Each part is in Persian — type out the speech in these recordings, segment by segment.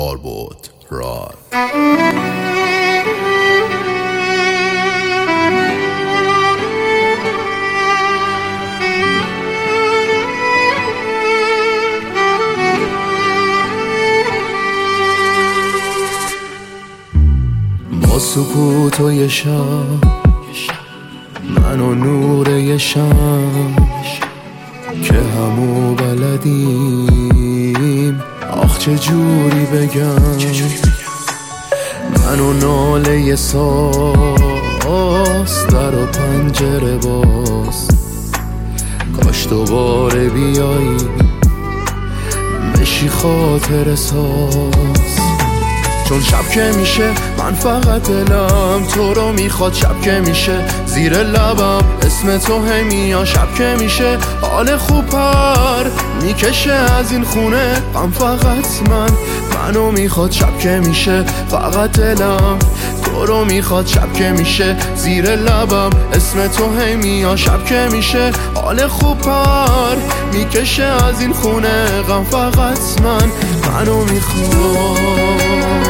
آربود راد. با سکوت و یه شب، من و نور یه شم که همو بلدیم، آخ چه جوری بگم، من و ناله یه ساز، در و پنجره باز، کاش دوباره بیایی بشی خاطر ساز. چون شب که میشه من فقط دلم تو رو میخواد، شب که میشه زیر لبم اسم تو هی میاد، شب که میشه حال خوب پر میکشه از این خونه غم، فقط منو میخواد، شب که میشه فقط دلم تو رو میخواد، شب که میشه زیر لبم اسم تو هی میاد، شب که میشه حال خوب پر میکشه از این خونه غم، فقط منو میخواد.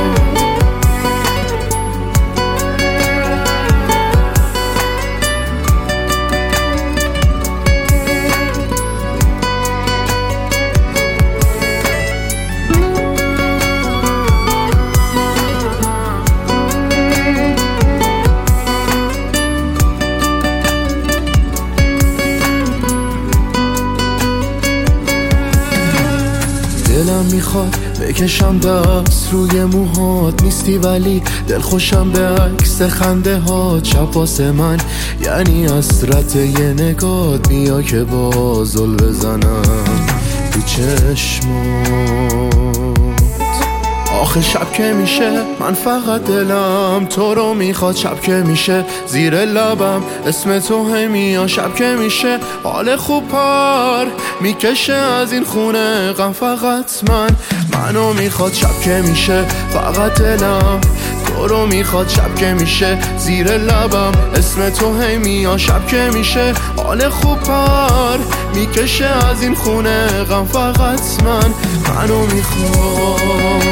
دلم میخواد بکشم دست روی موهات، نیستی ولی دلخوشم به عکس خنده هات، شب واسه من یعنی حسرت یه نگات، بیا که با زل بزنم تو چشمات. آخه شب که میشه من فقط دلم تو رو میخواد، شب که میشه زیر لبم اسم تو هی میاد، شب که میشه حال خوب پر میکشه از این خونه غم، فقط منو میخواد، شب که میشه فقط دلم تو رو میخواد، شب که میشه زیر لبم اسم تو هی میاد، شب که میشه حال خوب پر میکشه از این خونه غم، فقط منو میخواد.